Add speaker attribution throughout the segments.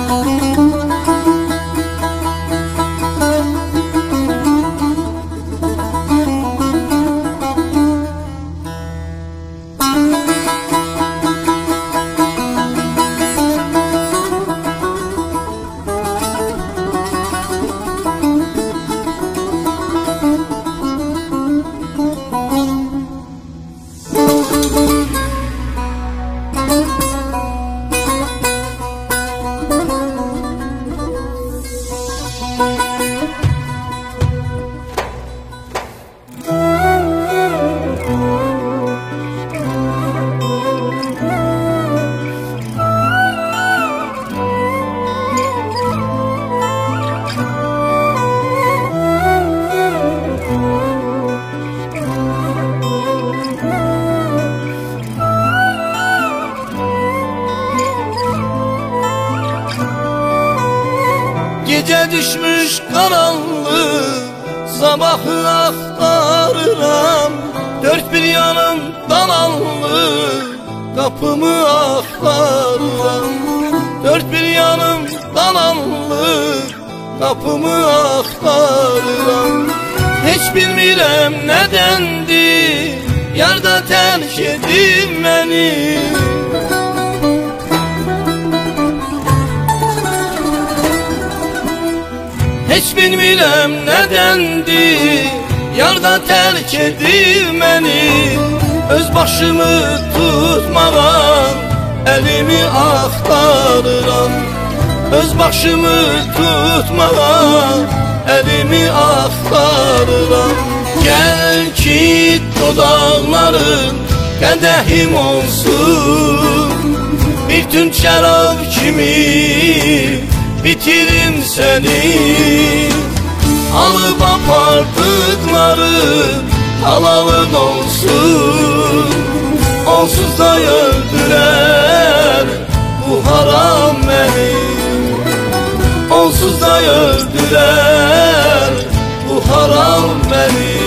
Speaker 1: Gece düşmüş karanlık, sabahı aktarıram. Dört bir yanım dananlık, kapımı aktarıram. Dört bir yanım dananlık, kapımı aktarıram. Hiç bilmirəm nedendi, yarda terk edin beni. Hiç bilmirəm nedendi, yarda terk edin beni. Öz başımı tutmağa elimi aktarıram. Öz başımı tutmağa elimi aktarıram. Gel ki dodaqların qədəhim olsun, bir tün şərab kimi bitirim seni. Alıp apardıkların halalın olsun, onsuz da öldürer bu haram beni. Onsuz da öldürer bu haram beni.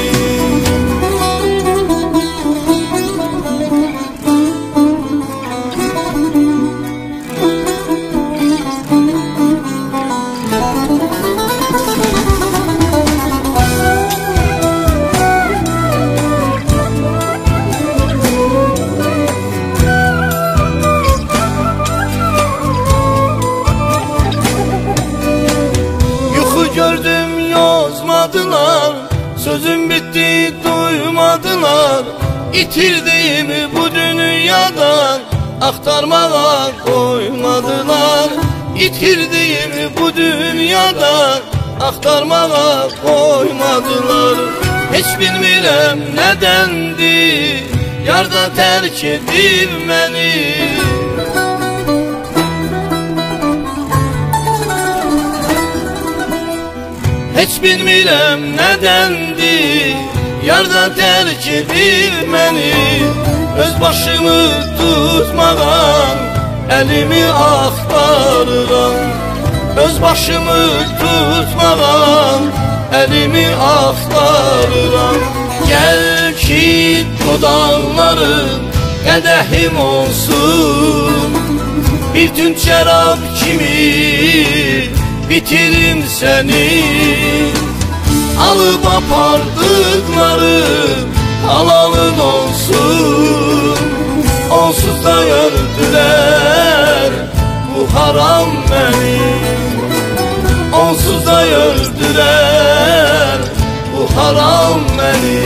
Speaker 1: Gördüm yazmadılar, sözüm bitti duymadılar. İtirdiğimi bu dünyadan aktarmağa koymadılar. İtirdiğimi bu dünyadan aktarmağa koymadılar. Hiç bilmirəm nedendi, yarda terk edin beni. Hiç bilmirəm nedendi, yarda terk edin beni. Öz başımı tutmağa elimi aktarıram. Öz başımı tutmağa elimi aktarıram. Gel ki dodaqların qədəhim olsun, bir tün şərab kimi bitirim seni. Alıp apardıkların halalın olsun, onsuz da öldürer bu haram beni. Onsuz da öldürer bu haram beni.